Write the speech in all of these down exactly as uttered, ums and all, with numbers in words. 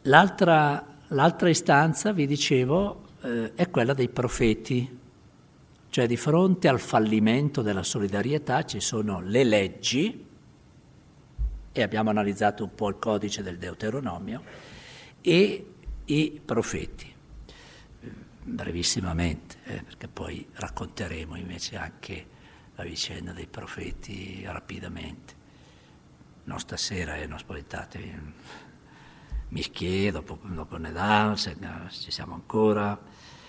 L'altra, l'altra istanza, vi dicevo, eh, è quella dei profeti. Cioè di fronte al fallimento della solidarietà ci sono le leggi, e abbiamo analizzato un po' il codice del Deuteronomio, e i profeti. Brevissimamente, eh, perché poi racconteremo invece anche la vicenda dei profeti rapidamente. Non stasera, eh, non spaventatevi, Mischie, dopo, dopo Nedal, se ci siamo ancora.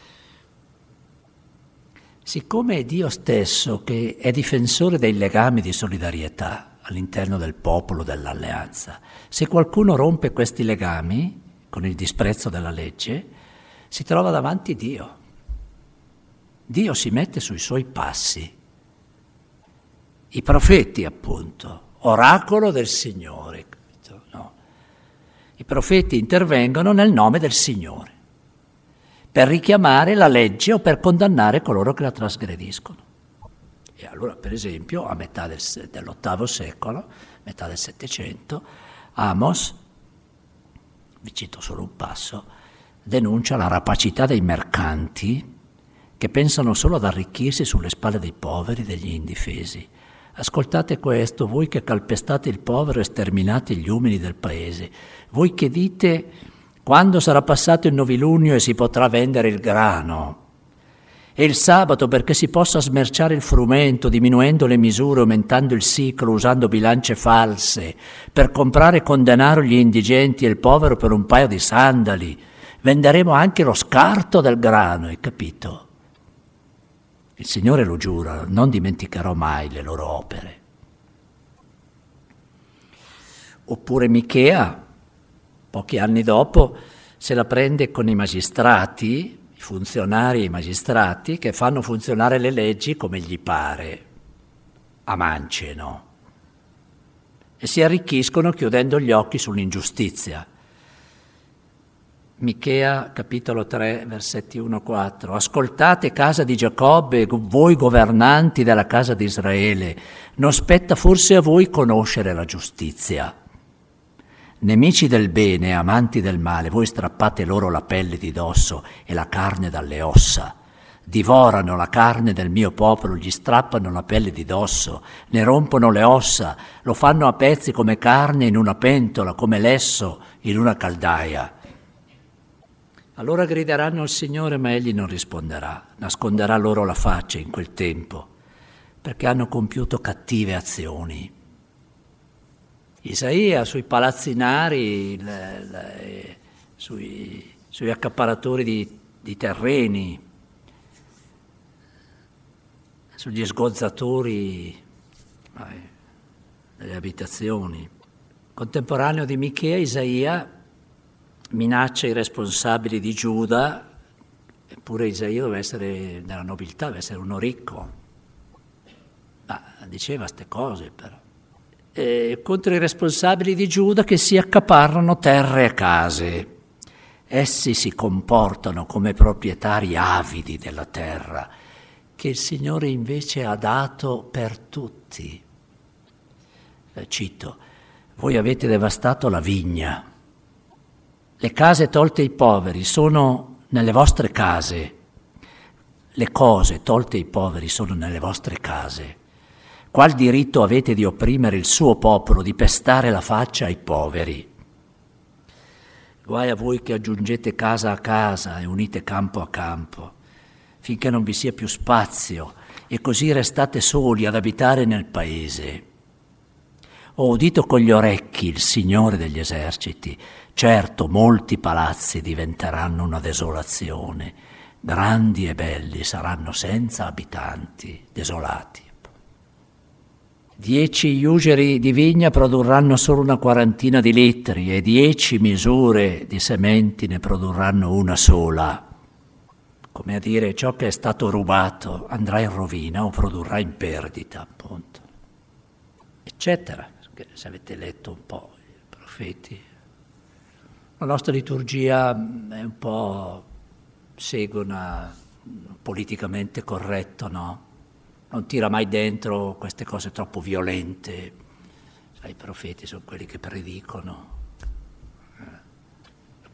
Siccome è Dio stesso che è difensore dei legami di solidarietà all'interno del popolo, dell'alleanza, se qualcuno rompe questi legami con il disprezzo della legge, si trova davanti Dio. Dio si mette sui suoi passi. I profeti, appunto, oracolo del Signore, capito? No. I profeti intervengono nel nome del Signore, per richiamare la legge o per condannare coloro che la trasgrediscono. E allora, per esempio, a metà del, dell'ottavo secolo, metà del Settecento, Amos, vi cito solo un passo, denuncia la rapacità dei mercanti che pensano solo ad arricchirsi sulle spalle dei poveri, degli indifesi. Ascoltate questo, voi che calpestate il povero e sterminate gli umili del paese, voi che dite: quando sarà passato il novilunio e si potrà vendere il grano, e il sabato perché si possa smerciare il frumento, diminuendo le misure, aumentando il ciclo, usando bilance false, per comprare con denaro gli indigenti e il povero per un paio di sandali, venderemo anche lo scarto del grano, hai capito? Il Signore lo giura, non dimenticherò mai le loro opere. Oppure Michea, pochi anni dopo, se la prende con i magistrati, i funzionari e i magistrati, che fanno funzionare le leggi come gli pare, a mance, no? E si arricchiscono chiudendo gli occhi sull'ingiustizia. Michea, capitolo tre, versetti uno quattro. Ascoltate, casa di Giacobbe, voi governanti della casa di Israele, non spetta forse a voi conoscere la giustizia? Nemici del bene, amanti del male, voi strappate loro la pelle di dosso e la carne dalle ossa. Divorano la carne del mio popolo, gli strappano la pelle di dosso, ne rompono le ossa, lo fanno a pezzi come carne in una pentola, come lesso in una caldaia. Allora grideranno al Signore, ma Egli non risponderà, nasconderà loro la faccia in quel tempo, perché hanno compiuto cattive azioni. Isaia sui palazzinari, le, le, sui, sui accaparatori di, di terreni, sugli sgozzatori vai, delle abitazioni. Contemporaneo di Michea, Isaia minaccia i responsabili di Giuda, eppure Isaia doveva essere della nobiltà, doveva essere uno ricco, ma diceva ste cose però. Eh, contro i responsabili di Giuda che si accaparrano terre e case. Essi si comportano come proprietari avidi della terra, che il Signore invece ha dato per tutti. Eh, cito, voi avete devastato la vigna, le case tolte ai poveri sono nelle vostre case, le cose tolte ai poveri sono nelle vostre case. Qual diritto avete di opprimere il suo popolo, di pestare la faccia ai poveri? Guai a voi che aggiungete casa a casa e unite campo a campo, finché non vi sia più spazio e così restate soli ad abitare nel paese. Ho udito con gli orecchi il Signore degli eserciti, certo molti palazzi diventeranno una desolazione, grandi e belli saranno senza abitanti, desolati. Dieci useri di vigna produrranno solo una quarantina di litri e dieci misure di sementi ne produrranno una sola. Come a dire, ciò che è stato rubato andrà in rovina o produrrà in perdita, appunto. Eccetera. Perché se avete letto un po' i profeti, la nostra liturgia è un po', segue una politicamente corretto, no? Non tira mai dentro queste cose troppo violente. Sai, i profeti sono quelli che predicono.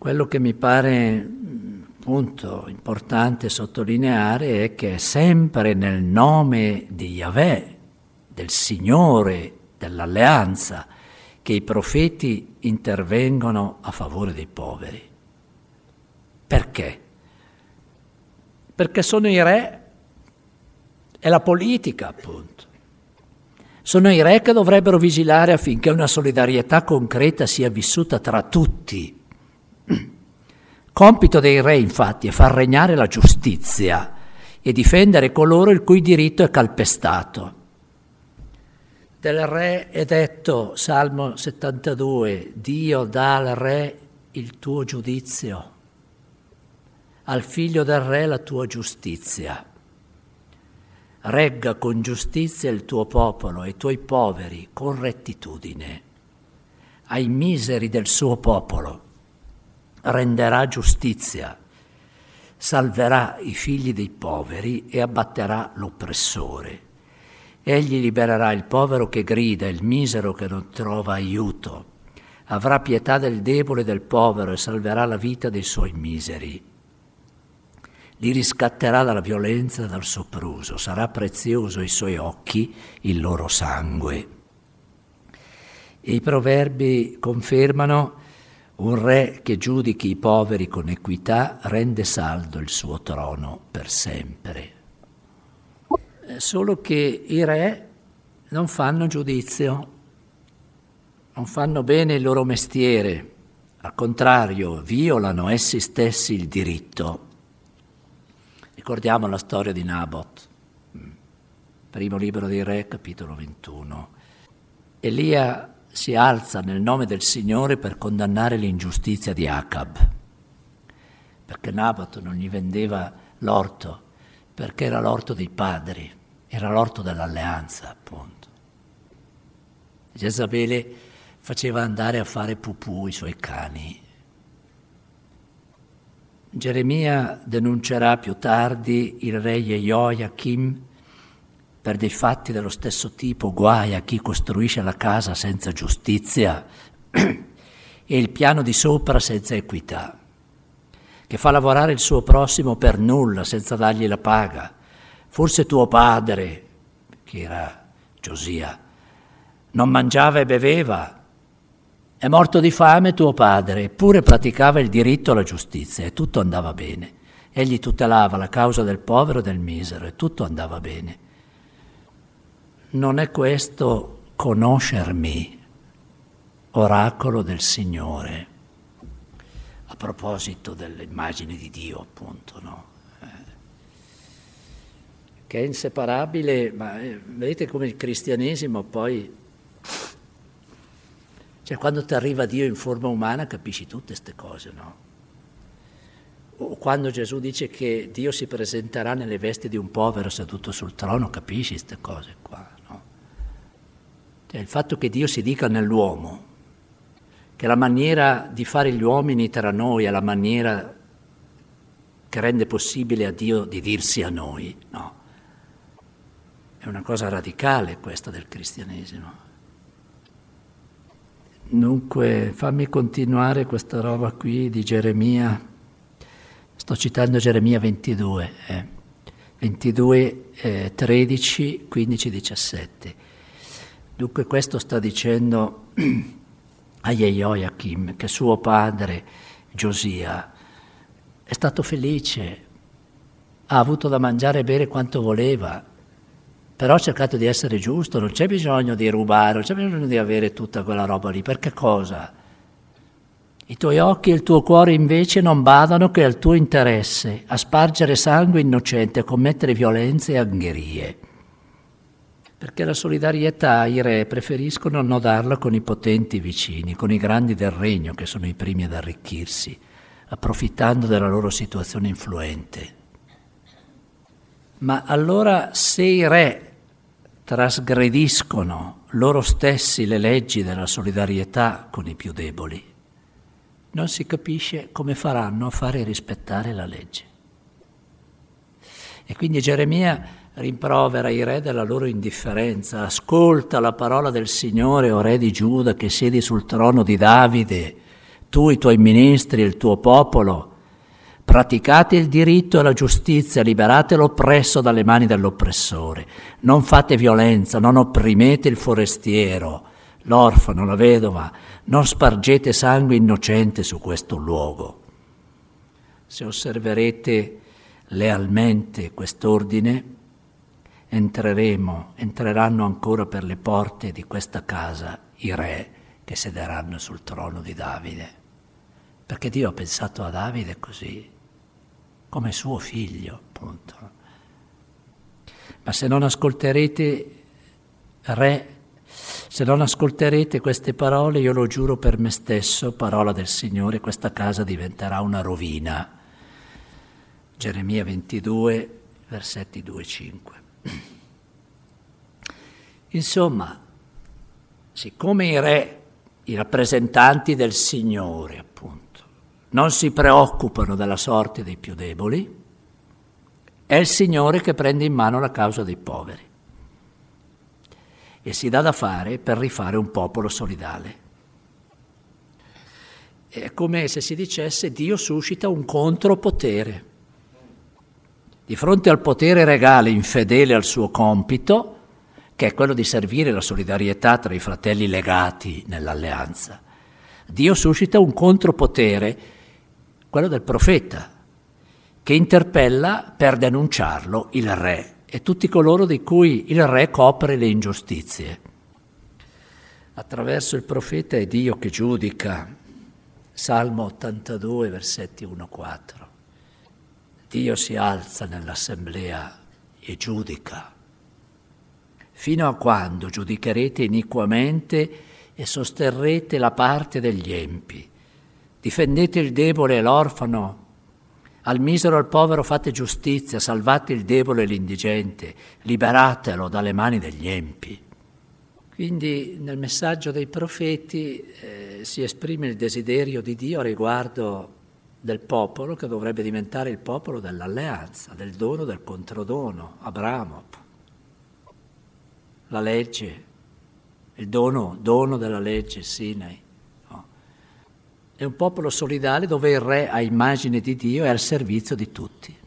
Quello che mi pare appunto importante sottolineare è che è sempre nel nome di Yahweh, del Signore, dell'alleanza, che i profeti intervengono a favore dei poveri. Perché? Perché sono i re, è la politica appunto. Sono i re che dovrebbero vigilare affinché una solidarietà concreta sia vissuta tra tutti. Compito dei re, infatti, è far regnare la giustizia e difendere coloro il cui diritto è calpestato. Del re è detto, Salmo settantadue, Dio dà al re il tuo giudizio, al figlio del re la tua giustizia. Regga con giustizia il tuo popolo e i tuoi poveri con rettitudine. Ai miseri del suo popolo renderà giustizia, salverà i figli dei poveri e abbatterà l'oppressore. Egli libererà il povero che grida, il misero che non trova aiuto. Avrà pietà del debole e del povero e salverà la vita dei suoi miseri. Li riscatterà dalla violenza e dal sopruso. Sarà prezioso ai suoi occhi il loro sangue. E i proverbi confermano: un re che giudichi i poveri con equità rende saldo il suo trono per sempre. Solo che i re non fanno giudizio, non fanno bene il loro mestiere, al contrario, violano essi stessi il diritto. Ricordiamo la storia di Nabot, primo libro dei Re, capitolo ventuno. Elia si alza nel nome del Signore per condannare l'ingiustizia di Acab, perché Nabot non gli vendeva l'orto, perché era l'orto dei padri, era l'orto dell'alleanza, appunto. Jezabele faceva andare a fare pupù i suoi cani. Geremia denuncerà più tardi il re Jehoiakim per dei fatti dello stesso tipo, guai a chi costruisce la casa senza giustizia e il piano di sopra senza equità, che fa lavorare il suo prossimo per nulla, senza dargli la paga. Forse tuo padre, che era Giosia, non mangiava e beveva. È morto di fame tuo padre, eppure praticava il diritto alla giustizia e tutto andava bene. Egli tutelava la causa del povero e del misero e tutto andava bene. Non è questo conoscermi, oracolo del Signore, a proposito delle immagini di Dio, appunto, no? Eh, che è inseparabile, ma eh, vedete come il cristianesimo poi, cioè quando ti arriva Dio in forma umana capisci tutte queste cose, no? O quando Gesù dice che Dio si presenterà nelle vesti di un povero seduto sul trono, capisci queste cose qua, no? Cioè il fatto che Dio si dica nell'uomo, che la maniera di fare gli uomini tra noi è la maniera che rende possibile a Dio di dirsi a noi, no? È una cosa radicale questa del cristianesimo. Dunque, fammi continuare questa roba qui di Geremia. Sto citando Geremia ventidue, eh. ventidue, eh, tredici, quindici, diciassette. Dunque questo sta dicendo a Jehoiakim che suo padre Giosia è stato felice, ha avuto da mangiare e bere quanto voleva, però ha cercato di essere giusto, non c'è bisogno di rubare, non c'è bisogno di avere tutta quella roba lì. Per che cosa? I tuoi occhi e il tuo cuore invece non badano che al tuo interesse, a spargere sangue innocente, a commettere violenze e angherie. Perché la solidarietà i re preferiscono annodarla con i potenti vicini, con i grandi del regno che sono i primi ad arricchirsi, approfittando della loro situazione influente. Ma allora se i re trasgrediscono loro stessi le leggi della solidarietà con i più deboli, non si capisce come faranno a fare rispettare la legge. E quindi Geremia rimprovera i re della loro indifferenza. Ascolta la parola del Signore, o re di Giuda, che siedi sul trono di Davide. tu, i tuoi ministri, il tuo popolo, praticate il diritto e la giustizia, liberate l'oppresso dalle mani dell'oppressore, non fate violenza, non opprimete il forestiero, l'orfano, la vedova, non spargete sangue innocente su questo luogo. Se osserverete lealmente quest'ordine, entreremo, entreranno ancora per le porte di questa casa i re che sederanno sul trono di Davide. Perché Dio ha pensato a Davide così, come suo figlio, appunto. Ma se non ascolterete, re, se non ascolterete queste parole, io lo giuro per me stesso, parola del Signore, questa casa diventerà una rovina. Geremia ventidue, versetti due e cinque. Insomma, siccome i re, i rappresentanti del Signore, appunto, non si preoccupano della sorte dei più deboli, è il Signore che prende in mano la causa dei poveri e si dà da fare per rifare un popolo solidale. È come se si dicesse: Dio suscita un contropotere. Di fronte al potere regale infedele al suo compito, che è quello di servire la solidarietà tra i fratelli legati nell'alleanza, Dio suscita un contropotere, quello del profeta, che interpella per denunciarlo il re e tutti coloro di cui il re copre le ingiustizie. Attraverso il profeta è Dio che giudica. Salmo ottantadue, versetti uno a quattro. Dio si alza nell'assemblea e giudica. Fino a quando giudicherete iniquamente e sosterrete la parte degli empi? Difendete il debole e l'orfano, al misero e al povero fate giustizia, salvate il debole e l'indigente, liberatelo dalle mani degli empi. Quindi nel messaggio dei profeti eh, si esprime il desiderio di Dio riguardo del popolo che dovrebbe diventare il popolo dell'alleanza, del dono, del controdono, Abramo. La legge, il dono, dono della legge, Sinai. No. È un popolo solidale dove il re, a immagine di Dio, è al servizio di tutti.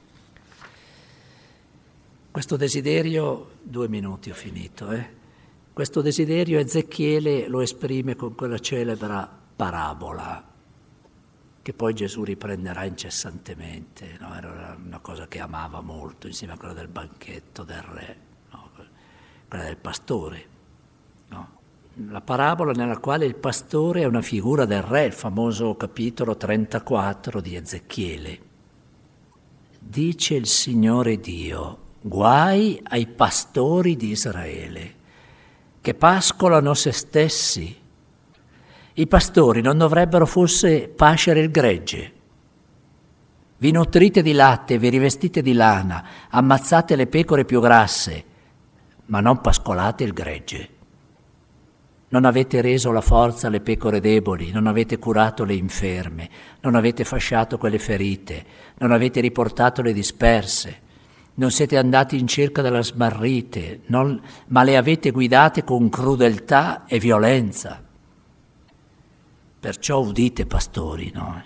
Questo desiderio, due minuti ho finito, eh? Questo desiderio Ezechiele lo esprime con quella celebre parabola che poi Gesù riprenderà incessantemente, no? Era una cosa che amava molto, insieme a quella del banchetto del re, no? Quella del pastore. No? La parabola nella quale il pastore è una figura del re, il famoso capitolo trentaquattro di Ezechiele. Dice il Signore Dio: guai ai pastori di Israele, che pascolano se stessi. I pastori non dovrebbero forse pascere il gregge? Vi nutrite di latte, vi rivestite di lana, ammazzate le pecore più grasse, ma non pascolate il gregge. Non avete reso la forza alle pecore deboli, non avete curato le inferme, non avete fasciato quelle ferite, non avete riportato le disperse, non siete andati in cerca della smarrite, non, ma le avete guidate con crudeltà e violenza. Perciò udite, pastori, no?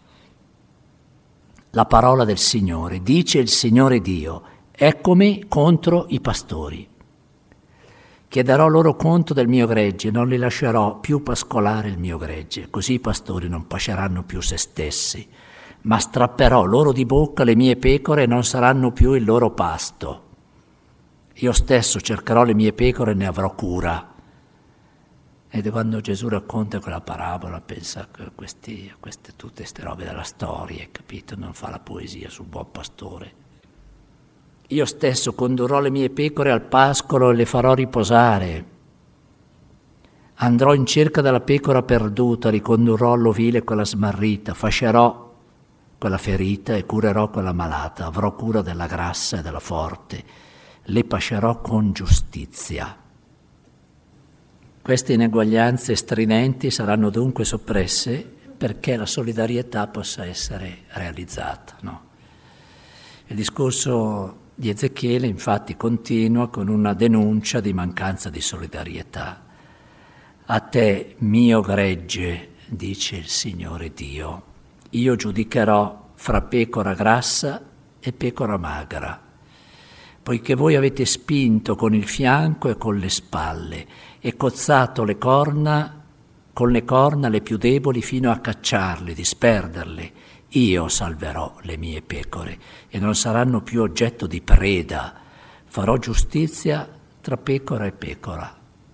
La parola del Signore, dice il Signore Dio: eccomi contro i pastori. Chiederò loro conto del mio gregge, non li lascerò più pascolare il mio gregge, così i pastori non pasceranno più se stessi, ma strapperò loro di bocca le mie pecore e non saranno più il loro pasto. Io stesso cercherò le mie pecore e ne avrò cura. Ed quando Gesù racconta quella parabola pensa a, questi, a queste, tutte queste robe della storia, capito? Non fa la poesia sul buon pastore. Io stesso condurrò le mie pecore al pascolo e le farò riposare. Andrò in cerca della pecora perduta, ricondurrò all'ovile quella smarrita, fascerò quella ferita e curerò quella malata, avrò cura della grassa e della forte, le pascerò con giustizia. Queste ineguaglianze stridenti saranno dunque soppresse perché la solidarietà possa essere realizzata, no? Il discorso di Ezechiele infatti continua con una denuncia di mancanza di solidarietà. A te, mio gregge, dice il Signore Dio, io giudicherò fra pecora grassa e pecora magra, poiché voi avete spinto con il fianco e con le spalle e cozzato le corna, con le corna le più deboli fino a cacciarle, disperderle. Io salverò le mie pecore e non saranno più oggetto di preda. Farò giustizia tra pecora e pecora.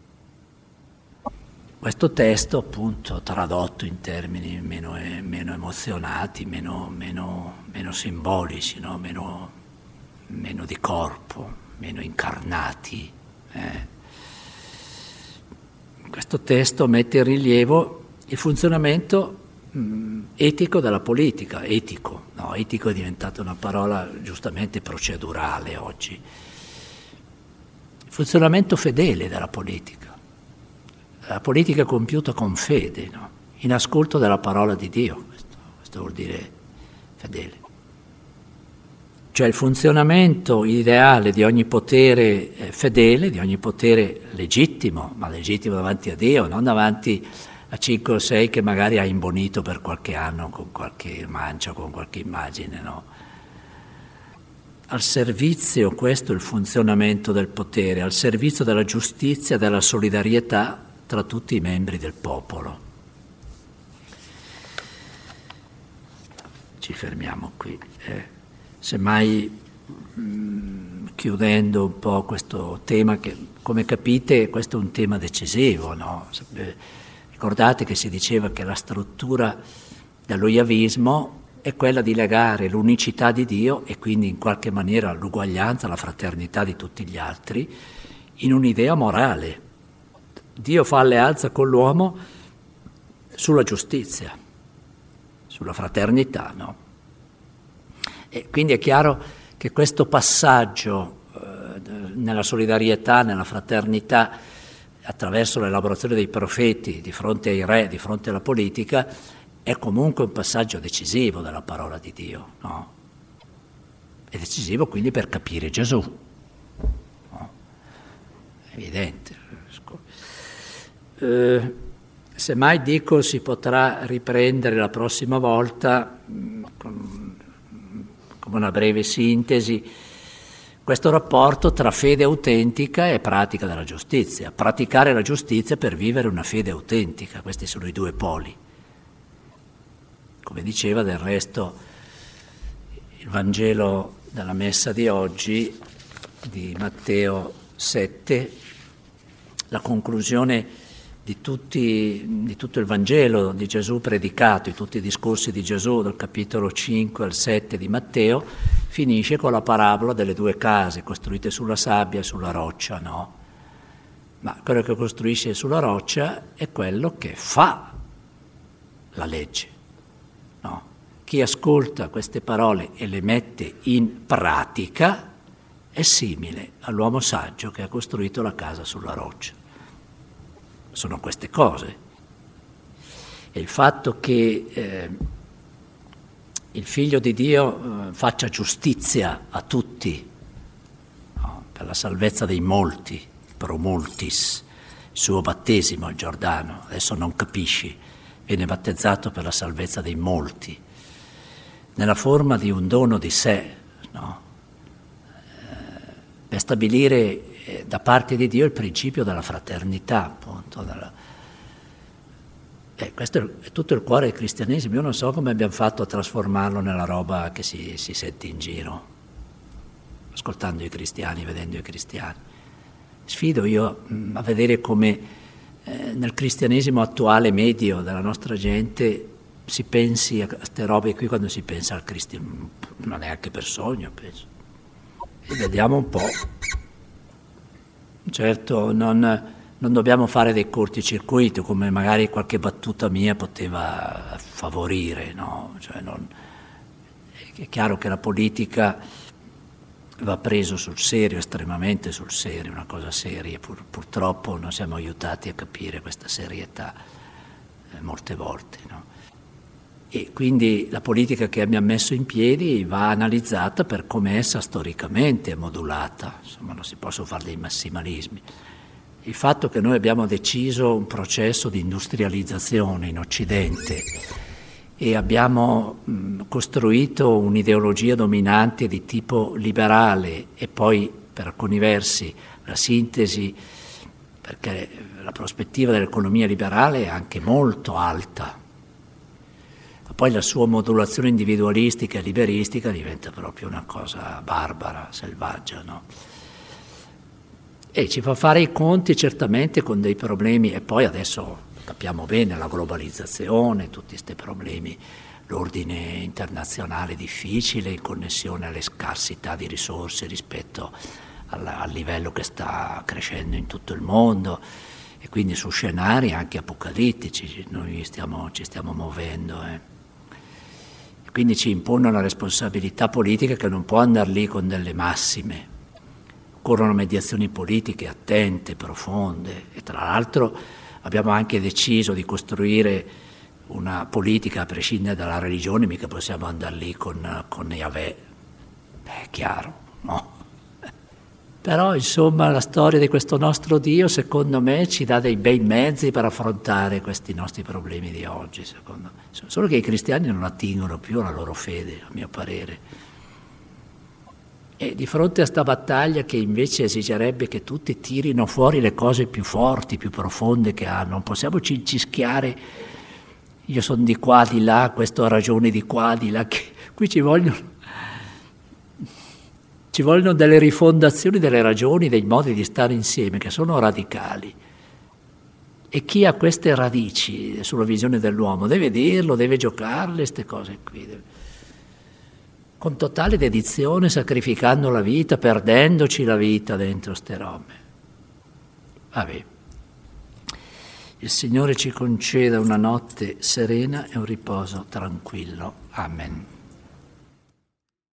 Questo testo, appunto, tradotto in termini meno, meno emozionati, meno, meno, meno simbolici, no? meno, meno di corpo, meno incarnati. Eh. Questo testo mette in rilievo il funzionamento mh, etico della politica. Etico, no, etico è diventata una parola giustamente procedurale oggi. Il funzionamento fedele della politica. La politica compiuta con fede, no? In ascolto della parola di Dio, questo, questo vuol dire fedele. Cioè il funzionamento ideale di ogni potere eh, fedele, di ogni potere legittimo, ma legittimo davanti a Dio, non davanti a cinque o sei che magari ha imbonito per qualche anno con qualche mancia, con qualche immagine, no? Al servizio, questo è il funzionamento del potere, al servizio della giustizia, della solidarietà tra tutti i membri del popolo. Ci fermiamo qui. Eh. Semmai mh, chiudendo un po' questo tema che, come capite, questo è un tema decisivo, no? Ricordate che si diceva che la struttura dello Yavismo è quella di legare l'unicità di Dio e quindi in qualche maniera l'uguaglianza, la fraternità di tutti gli altri in un'idea morale. Dio fa alleanza con l'uomo sulla giustizia, sulla fraternità, no? E quindi è chiaro che questo passaggio eh, nella solidarietà, nella fraternità, attraverso l'elaborazione dei profeti di fronte ai re, di fronte alla politica, è comunque un passaggio decisivo della parola di Dio, no? È decisivo quindi per capire Gesù, no? È evidente. Eh, semmai dico si potrà riprendere la prossima volta mh, con, come una breve sintesi questo rapporto tra fede autentica e pratica della giustizia. Praticare la giustizia per vivere una fede autentica, questi sono i due poli. Come diceva del resto il Vangelo della messa di oggi, di Matteo sette, la conclusione di, tutti, di tutto il Vangelo di Gesù predicato, di tutti i discorsi di Gesù dal capitolo cinque al sette di Matteo, finisce con la parabola delle due case costruite sulla sabbia e sulla roccia, no? Ma quello che costruisce sulla roccia è quello che fa la legge, no? Chi ascolta queste parole e le mette in pratica è simile all'uomo saggio che ha costruito la casa sulla roccia. Sono queste cose. E il fatto che eh, il Figlio di Dio eh, faccia giustizia a tutti, no? Per la salvezza dei molti, pro multis, il suo battesimo al Giordano, adesso non capisci, viene battezzato per la salvezza dei molti, nella forma di un dono di sé, no? eh, per stabilire da parte di Dio il principio della fraternità, appunto. Della... Eh, questo è tutto il cuore del cristianesimo. Io non so come abbiamo fatto a trasformarlo nella roba che si, si sente in giro, ascoltando i cristiani, vedendo i cristiani. Sfido io mh, a vedere come eh, nel cristianesimo attuale medio della nostra gente si pensi a queste robe qui quando si pensa al cristianesimo, non neanche per sogno, penso. E vediamo un po'. Certo, non, non dobbiamo fare dei corticircuiti, come magari qualche battuta mia poteva favorire, no? Cioè non, è chiaro che la politica va preso sul serio, estremamente sul serio, una cosa seria. Pur, purtroppo non siamo aiutati a capire questa serietà eh, molte volte, no? E quindi la politica che abbiamo messo in piedi va analizzata per come essa storicamente è modulata, insomma non si possono fare dei massimalismi. il fatto che noi abbiamo deciso un processo di industrializzazione in Occidente e abbiamo mh, costruito un'ideologia dominante di tipo liberale e poi per alcuni versi la sintesi, perché la prospettiva dell'economia liberale è anche molto alta, ma poi la sua modulazione individualistica e liberistica diventa proprio una cosa barbara, selvaggia, no? E ci fa fare i conti certamente con dei problemi, e poi adesso capiamo bene la globalizzazione, tutti questi problemi, l'ordine internazionale difficile in connessione alle scarsità di risorse rispetto al, al livello che sta crescendo in tutto il mondo, e quindi su scenari anche apocalittici noi stiamo, ci stiamo muovendo. Eh. Quindi ci impone una responsabilità politica che non può andare lì con delle massime. Occorrono mediazioni politiche attente, profonde, e tra l'altro abbiamo anche deciso di costruire una politica a prescindere dalla religione, mica possiamo andare lì con, con Yahweh, è chiaro, no? Però insomma la storia di questo nostro Dio secondo me ci dà dei bei mezzi per affrontare questi nostri problemi di oggi, secondo me. Solo che i cristiani non attingono più alla loro fede, a mio parere. E di fronte a sta battaglia che invece esigerebbe che tutti tirino fuori le cose più forti, più profonde che hanno, non possiamo cincischiare, io sono di qua, di là, questo ha ragione di qua, di là, che qui ci vogliono, ci vogliono delle rifondazioni delle ragioni, dei modi di stare insieme che sono radicali. E chi ha queste radici sulla visione dell'uomo deve dirlo, deve giocarle, queste cose qui, deve, con totale dedizione, sacrificando la vita, perdendoci la vita dentro ste robe. Vabbè. Il Signore ci conceda una notte serena e un riposo tranquillo. Amen.